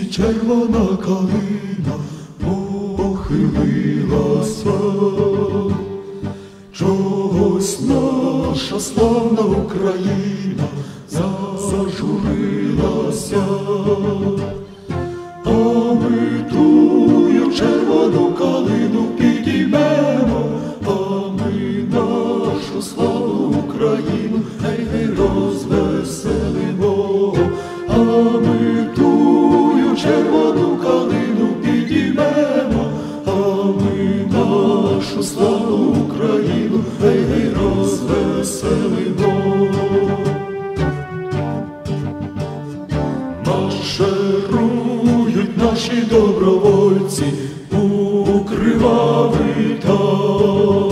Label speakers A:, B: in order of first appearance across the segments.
A: червона калина похилилася, чогось наша славна Україна зажурилася, а ми тую червону калину підіймемо, а ми нашу славну Україну гей розвеселимо, а ми тую червону калину підіймемо, а ми нашу славну Україну гей розвеселимо. Марширують наші добровольці у кривавий там,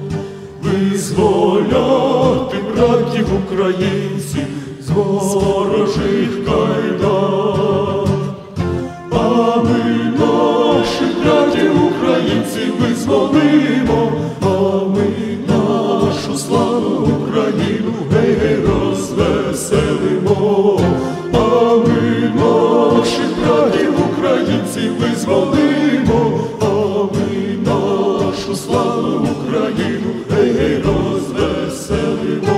A: визволяти братів українців з ворожих кайдан. А ми наших братів українців визволимо, а ми нашу славну Україну гей розвеселимо. А ми наших братів українців визволимо, а ми нашу славну Україну гей розвеселимо.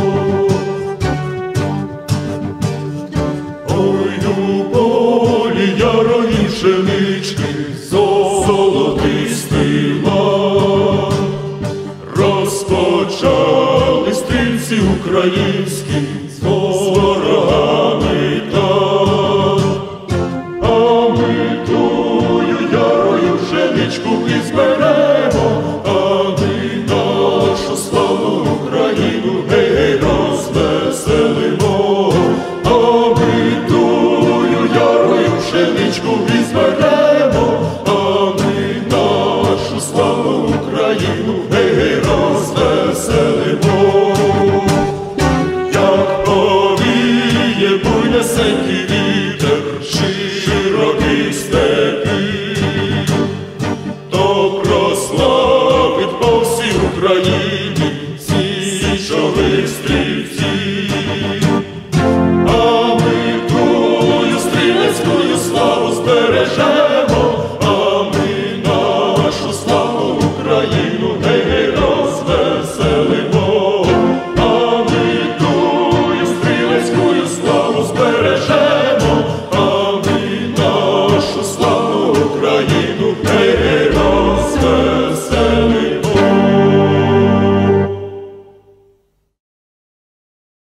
A: Ой, у полі ярої пшенички золотистий лан, розпочали стрільці українські з ворогами там. А ми тую ярою пшеничку і зберемо,